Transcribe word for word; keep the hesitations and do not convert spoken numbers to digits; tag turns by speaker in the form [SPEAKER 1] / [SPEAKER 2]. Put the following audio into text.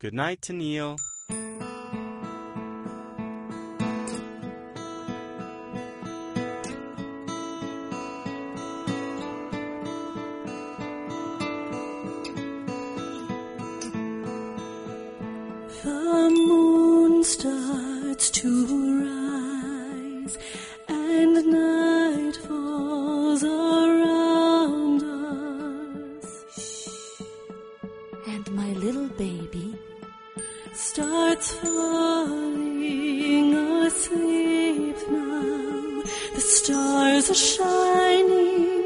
[SPEAKER 1] Good night to Neil.
[SPEAKER 2] The moon starts to rise and night falls around us. And my little baby starts falling asleep now. The stars are shining